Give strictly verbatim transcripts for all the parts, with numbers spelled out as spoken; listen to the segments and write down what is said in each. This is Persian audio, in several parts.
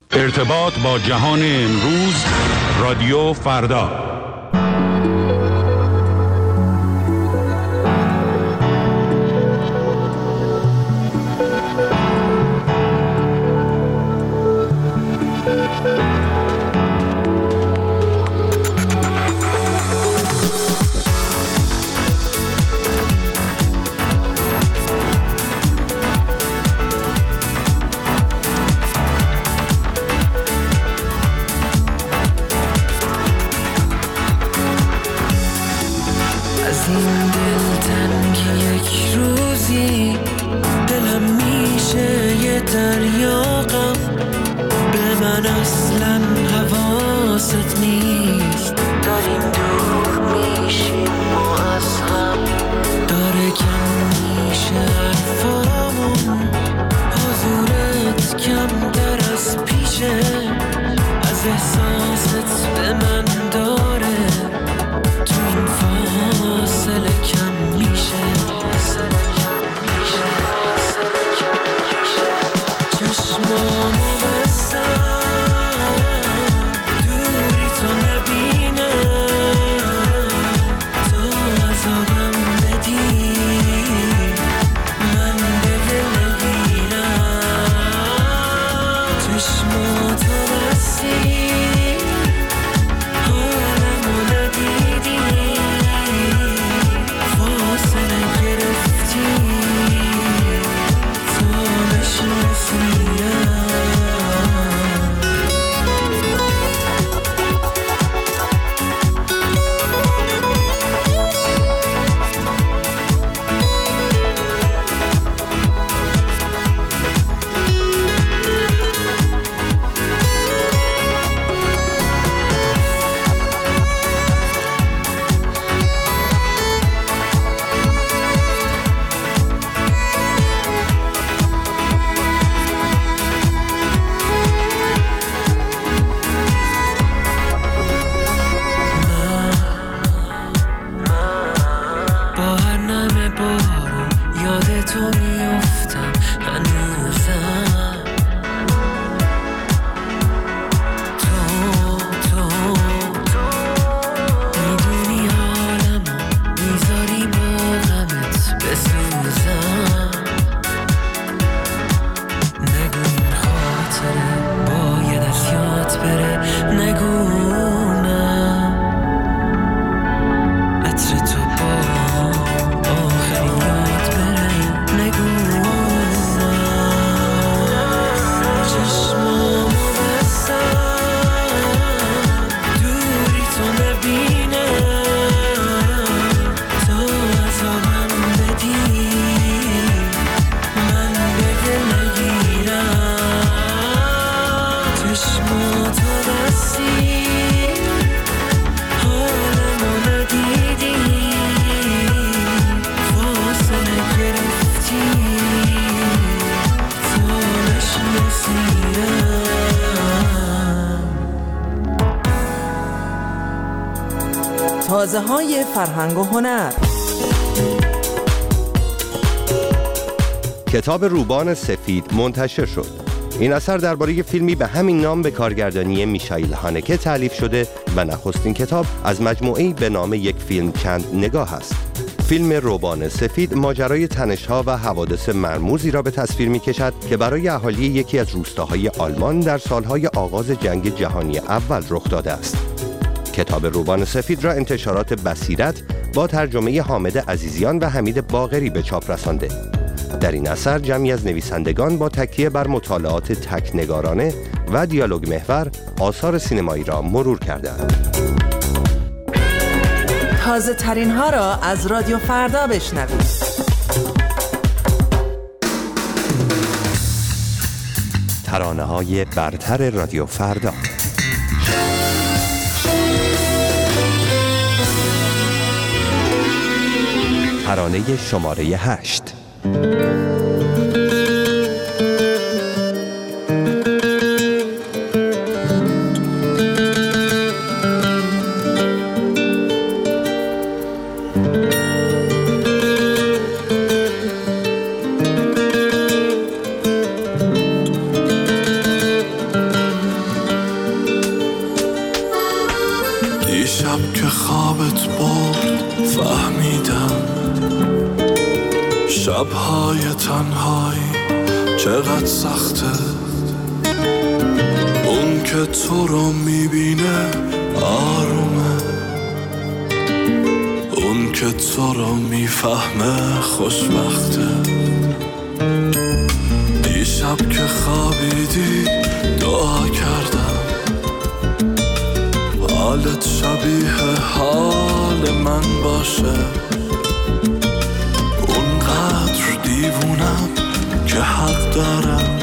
ارتباط با جهان امروز، رادیو فردا. تازه های فرهنگ و هنر. کتاب روبان سفید منتشر شد. این اثر درباره فیلمی به همین نام به کارگردانی میشائیل هانکه تألیف شده و نخستین کتاب از مجموعه‌ای به نام یک فیلم چند نگاه است. فیلم روبان سفید ماجرای تنش‌ها و حوادث مرموزی را به تصویر می‌کشد که برای اهالی یکی از روستاهای آلمان در سالهای آغاز جنگ جهانی اول رخ داده است. کتاب روبان سفید را انتشارات بصیرت با ترجمه حامد عزیزیان و حمید باقری به چاپ رسانده. در این اثر جمعی از نویسندگان با تکیه بر مطالعات تکنگارانه و دیالوگ محور آثار سینمایی را مرور کردند. تازه ترین ها را از رادیو فردا بشنوید. ترانه های برتر رادیو فردا. ترانه شماره هشت. شب‌های تنهایی چقدر سخته، اون که تو رو میبینه آرومه، اون که تو رو میفهمه خوشبخته. دیشب که خوابیدی دعا کردم حالت شبیه حال من باشه، اونقدر دیوونم که حق دارم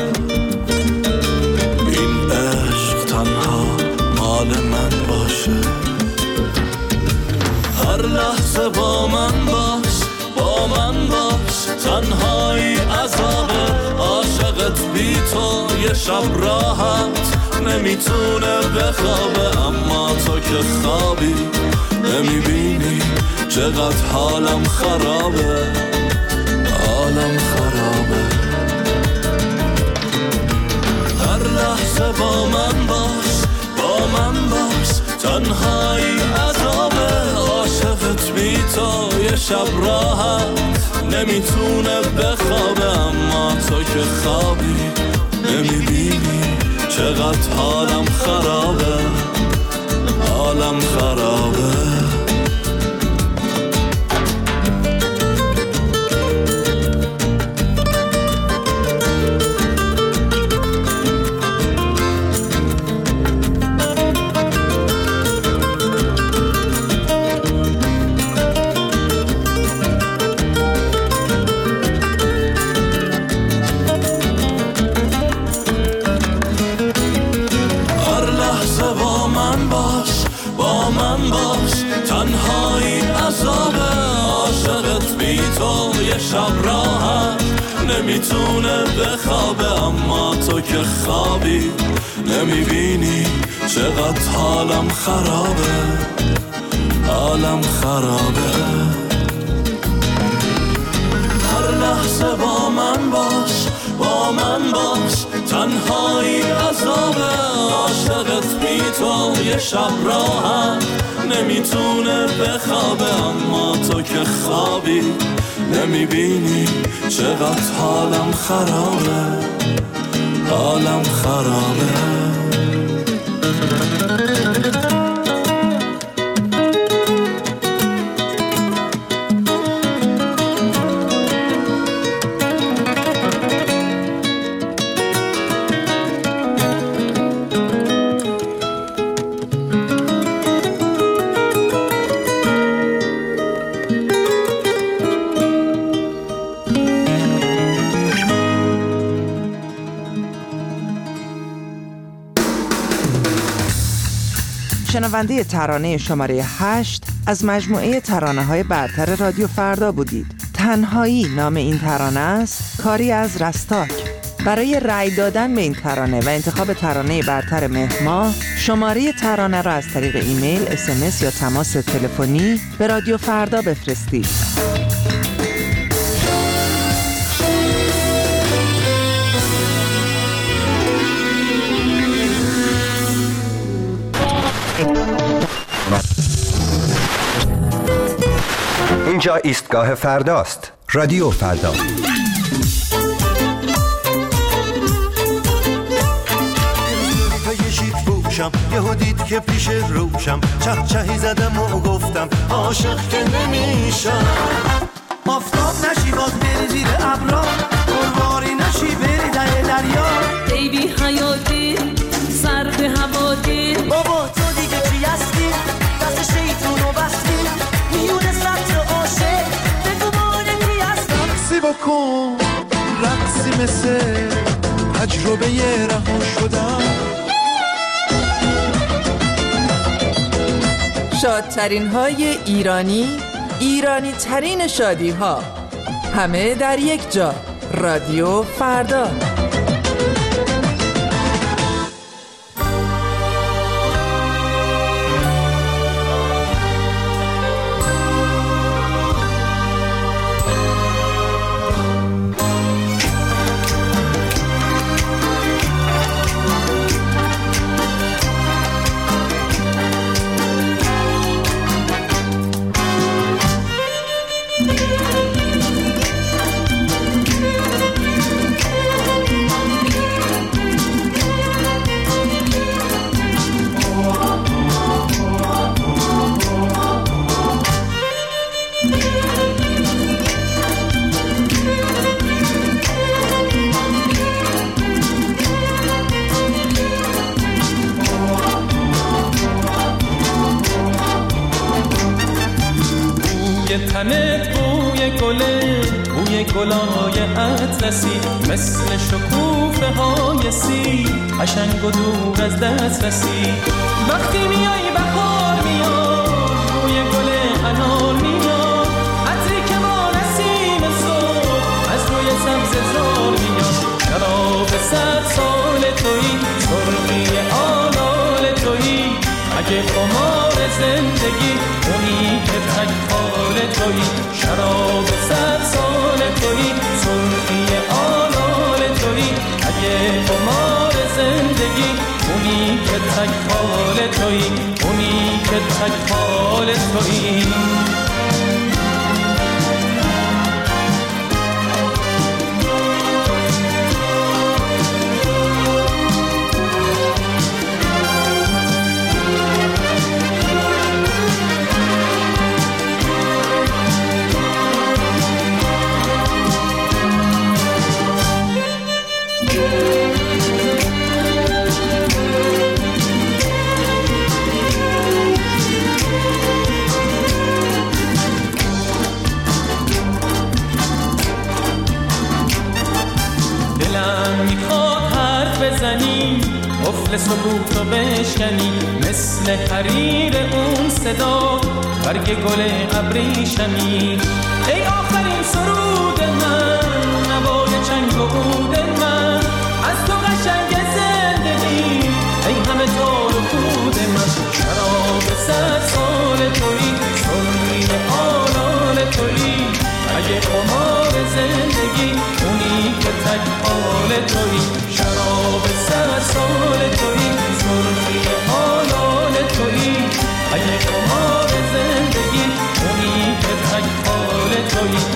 این عشق تنها مال من باشه. هر لحظه با من باش، با من باش، تنهایی عذابه، عاشقت بی تو یه شب راحت نمیتونه بخوابه، اما تو که خوابی نمیبینی چقدر حالم خرابه، حالم خرابه. هر لحظه با من باش، با من باش، تنهایی عذابه، عاشقت بی تو یه شب راحت نمیتونه بخوابه، اما تو که خوابی نمیبینی چقدر حالم خرابه، حالم خرابه. شب راحت نمیتونه بخوابه، اما تو که خوابی نمیبینی چقدر حالم خرابه، حالم خرابه. هر لحظه با من باش، با من باش، تنهایی عذابه، عاشقت بی تو یه شب راحت نمیتونه بخوابه، اما تو که خوابی نمیبینی چقدر حالم خرابه، حالم خرابه. شنونده ترانه شماره هشت از مجموعه ترانه‌های برتر رادیو فردا بودید. تنهایی نام این ترانه است، کاری از رستاک. برای رأی دادن به این ترانه و انتخاب ترانه برتر مهر ماه، شماره ترانه را از طریق ایمیل، اس ام اس یا تماس تلفنی به رادیو فردا بفرستید. اینجا ایستگاه فرداست. رادیو فردا. یهو دید که پیش روشم، چه چهی زدم و گفتم عاشق که نمیشم. آفتاب نشی باز بری زیر ابرا، قرواری نشی بری در دریا. ای بی حیاتی سر به هواتی، بابا تو دیگه چی هستی؟ دست شیطونو بستی میونه سطر عاشق، بگو مانه کی هستم. رقصی بکن رقصی مثل تجربه رها شدم. شادترین های ایرانی، ایرانی ترین شادی ها، همه در یک جا. رادیو فردا. تنت بوی گله، بوی گلای اطلسی، مثل شکوفه های سی، قشنگ و دور از دست رسی. وقتی میای بهار میاد، بوی گل انار میاد، عطری که با نسیم صبح از روی سبز زار میاد. شراب صد سال تویی، سرخی آلال تویی، اگه قمار زندگی اونی که تک حال تویی. شراب صد سال تویی، سرخی آلال تویی، اگه قمار زندگی اونی که تک حال تویی، اونی که تک حال تویی. قفل سکوتو بشکنی، مثل حریر اون صدا برگ گل ابریشمی. ای آخرین سرود من، نوای چنگ و عود من، از تو قشنگ زندگی، ای همه تار و پود من. شراب صد سال تویی، سرخی آلال تویی، اگه قمار زندگی اونی که تک حال تویی. شراب صد سال تویی، سرخی آلال تویی، اگه قمار زندگی اونی که تک حال تویی.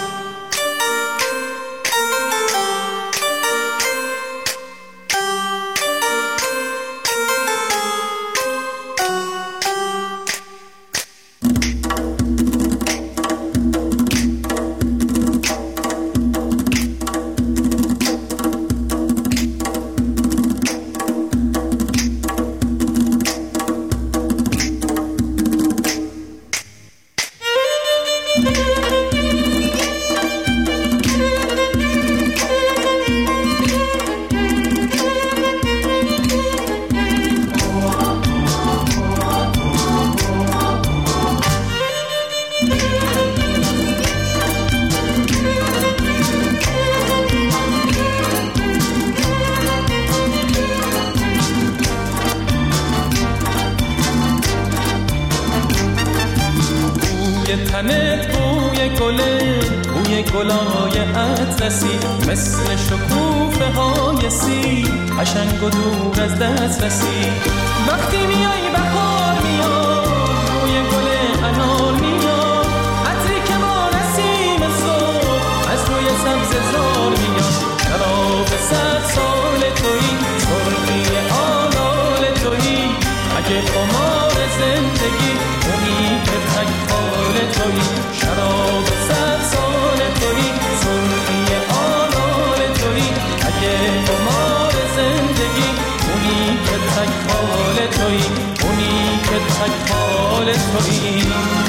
تنت بوی گله، بوی گلای اطلسی، مثل شکوفه های سی، قشنگ و دور از دست رسی. وقتی میای بهار میاد، بوی گل انار میاد، عطری که با نسیم صبح از روی سبز زار میاد. شراب صد سال تویی، سرخی آلال تویی، اگه قمار زندگی اونی که تک حال تویی. شراب صد سال تویی، سرخی آلال تویی، اگه قمار زندگی اونی که تک حال تویی، اونی که تک حال تویی.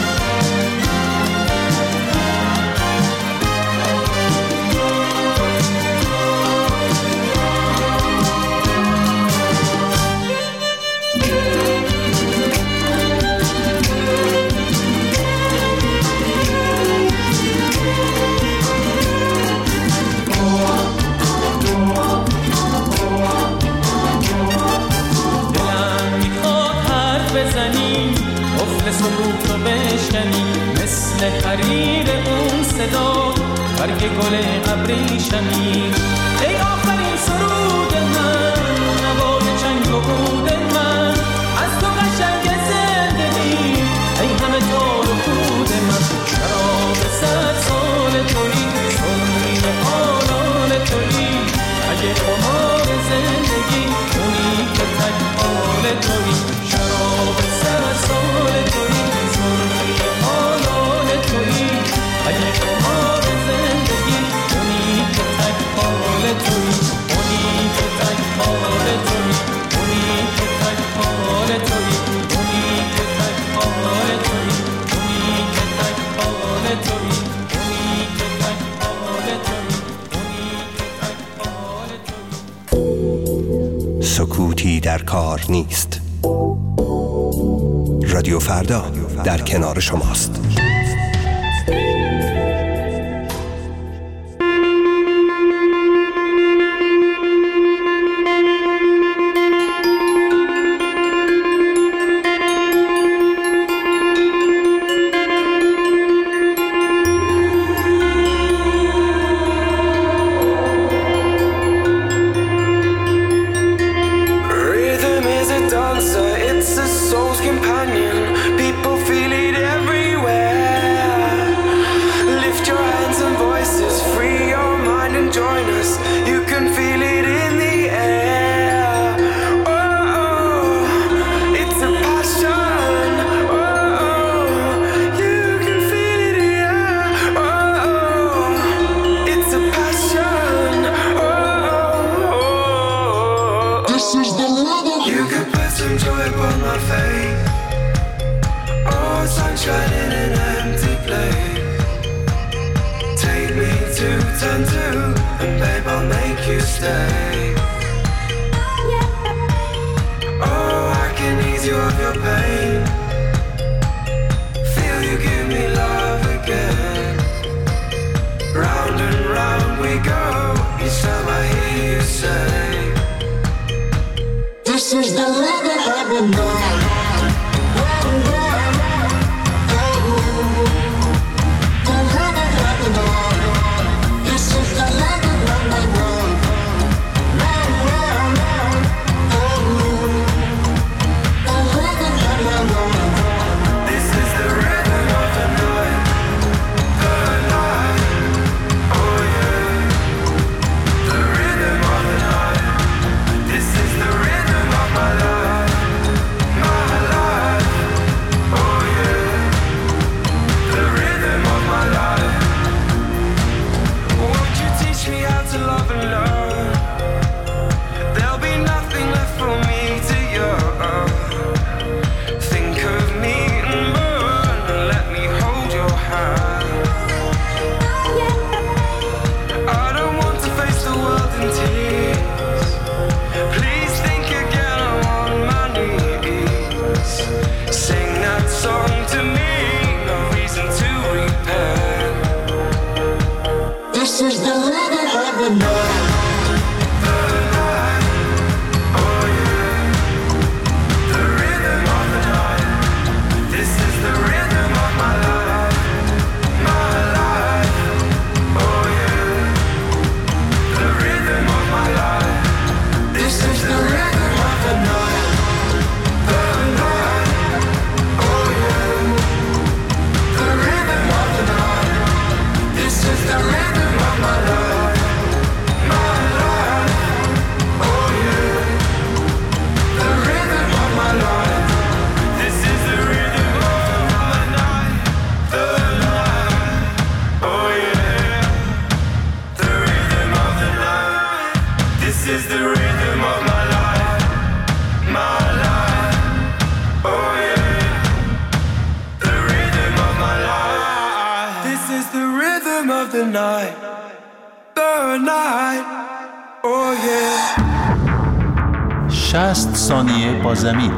سکوتو بشکنی، مثل حریر اون صدا برگ گل ابریشمی. ای آخرین سرود من، نوای چنگ و عود من، از تو قشنگ زندگی، ای همه تار و پود من. شراب صد سال تویی، سرخی آلال تویی، اگه قمار زندگی اونی که تک حال تویی. شراب صد سال تویی، سرخی آلال تویی، اگه قمار زندگی اونی که تک حال تویی. سکوتی در کار نیست. رادیو فردا در کنار شماست. شصت ثانیه با زمین.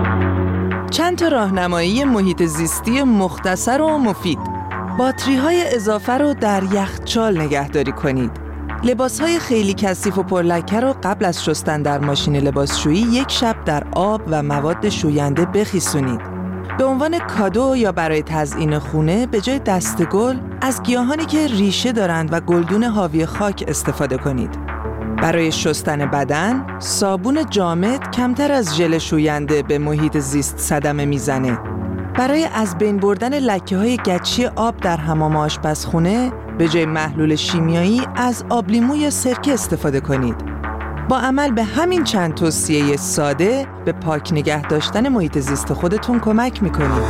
چند تا راهنمایی محیط زیستی مختصر و مفید. باتری‌های اضافه رو در یخچال نگهداری کنید. لباس‌های خیلی کثیف و پرلکه رو قبل از شستن در ماشین لباسشویی یک شب در آب و مواد شوینده بخیسونید. به عنوان کادو یا برای تزیین خونه به جای دسته‌گل از گیاهانی که ریشه دارند و گلدون حاوی خاک استفاده کنید. برای شستن بدن، صابون جامد کمتر از ژل شوینده به محیط زیست صدمه میزنه. برای از بین بردن لکه‌های گچی آب در حمام آشپزخونه، به جای محلول شیمیایی از آب لیمو یا سرکه استفاده کنید. با عمل به همین چند توصیه ساده به پاک نگه داشتن محیط زیست خودتون کمک میکنید.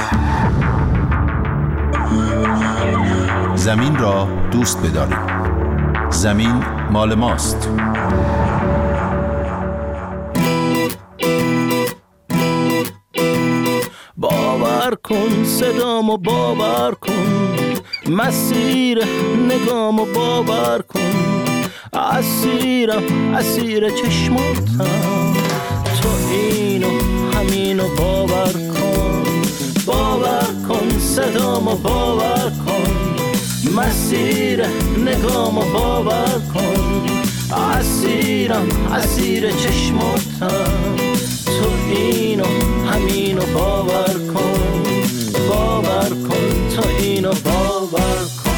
زمین را دوست بدارید. زمین مال ماست. باور کن صدامو باور کن، مسیر نگامو باور کن، اسیرم اسیر چشماتم، مسیر نگامو باور کن، اسیرم اسیر چشماتم، تو اینو همینو باور کن، باور کن تو اینو باور کن.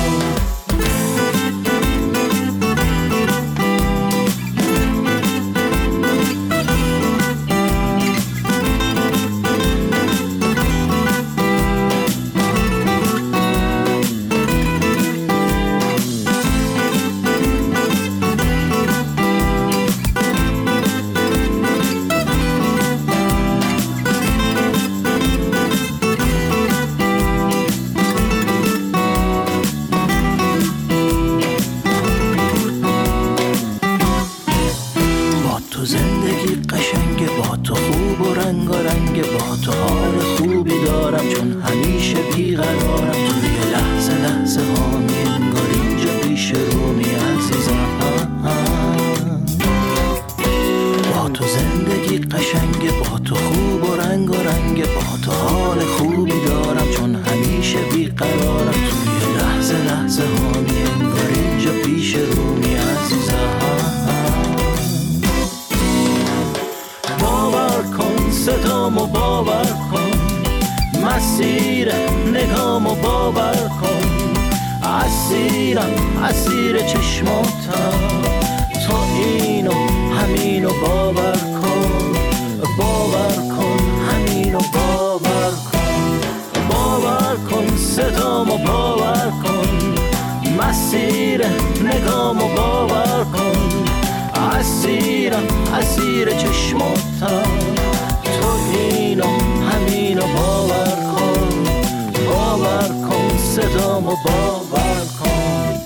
صدامو باور کن، مسیر نگامو باور کن، اسیرم اسیر چشماتم، تو اینو همینو باور کن، باور کن همینو باور کن، باور کن صدامو باور کن، مسیر نگامو باور کن، اسیرم اسیر چشماتم، تو اینو همینو باور کن، باور کن صدامو باور کن.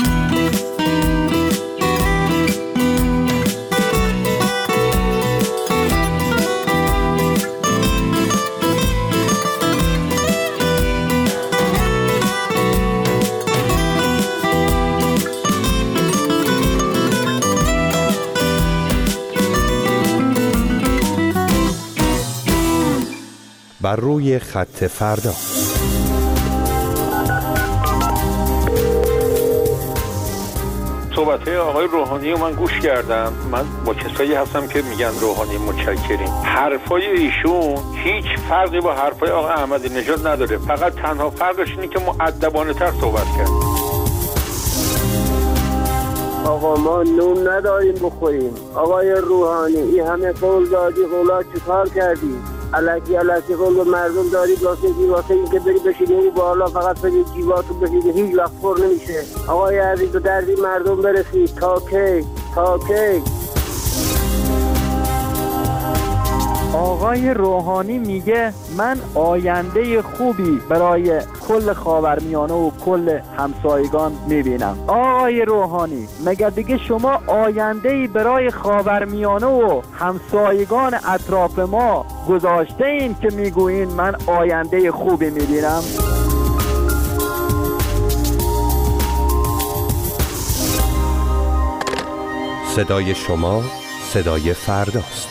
بر روی خط فردا. صحبت‌های آقای روحانی رو من گوش کردم. من با کسایی هستم که میگن روحانی متشکریم. حرفای ایشون هیچ فرقی با حرفای آقای احمدی نژاد نداره، فقط تنها فرقش اینه که مؤدبانه تر صحبت کرد. آقا ما نون نداریم بخوریم. آقای روحانی این همه قول دادی، قولا چی کار کردی؟ الکی الکی قول به مردم داری واسه این واسه این که بری بشینی اون بالا فقط بری جیباتو بشینی، هیچ وقت پر نمیشه. آقای عزیز تو دردی مردم برسی تا کی؟ تا کی؟ آقای روحانی میگه من آینده خوبی برای کل خاورمیانه و کل همسایگان میبینم. آقای روحانی مگه دیگه شما آینده‌ای برای خاورمیانه و همسایگان اطراف ما گذاشته این که میگوین من آینده خوبی میبینم؟ صدای شما صدای فرداست.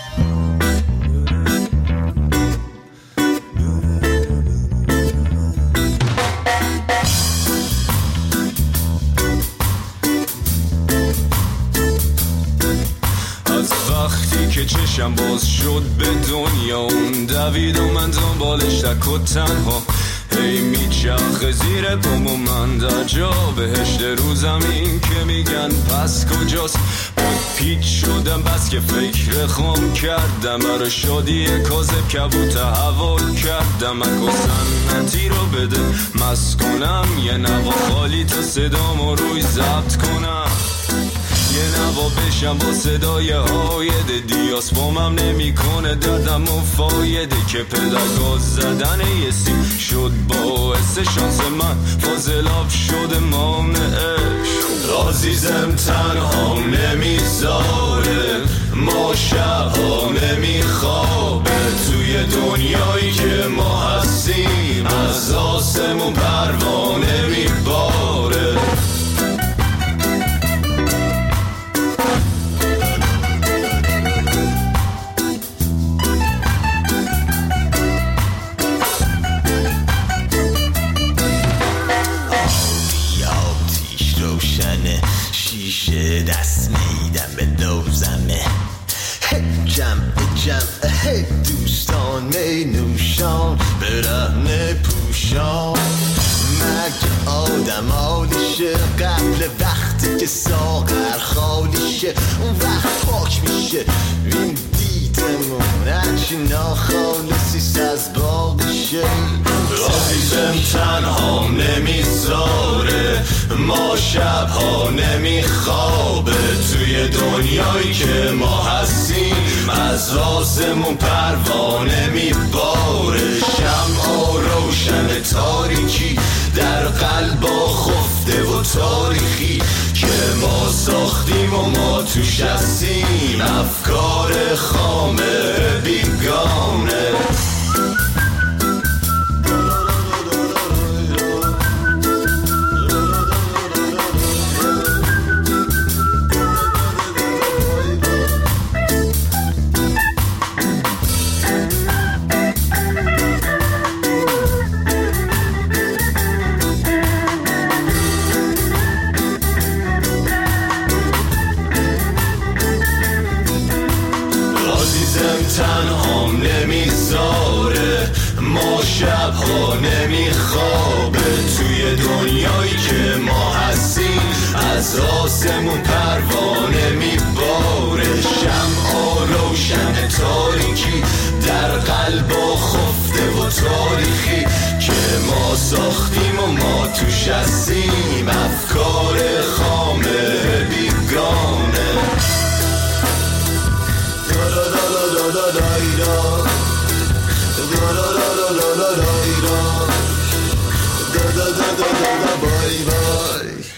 که چشم باز شد به دنیا اون دوید و من دنبالش تک و تنها هی میچرخه زیر پام و من در جا بهشت رو زمین که میگن پس کجاست. بود پیچ شدم بس که فکر خام کردم، برای شادی کاذب کبوت هوا کردم. اکو سنتی رو بده مست کنم، یه نوا خالی تا صدامو روی ضبط کنم، یه نوا بشم با صدای هایده دیاس بامم نمی کنه دردم و فایده که پدرگاز زدن یه سیم شد باعث شانس من فاضلاب شده مانعش. عزیزم تنها نمیذاره ما شبها نمیخوابه توی دنیایی که ما هستیم، از آسمون پروانه میباره. جمع جمع هی دوستان می نوشان برهنه پوشان مگه آدم حالیشه قبل وقتی که ساغر خالیشه اون وقت پاک میشه این دیدمون هرچی ناخالصی از باقیشه عزیزم تنها نمیذاره ما شبها نمیخوابه توی دنیایی که ما هستیم از آسمون پروانه میباره شمع روشن تاریکی در قلبا خفته و تاریخی که ما ساختیم و ما توش هستیم افکار خامه بیگانه تنهام نمیذاره ما شبها نمیخوابه توی دنیایی که ما هستیم از آسمون پروانه میباره شمع روشن تاریکی در قلبا خفته و تاریخی که ما ساختیم و ما توش هستیم افکار خامه بیگانه Bye bye.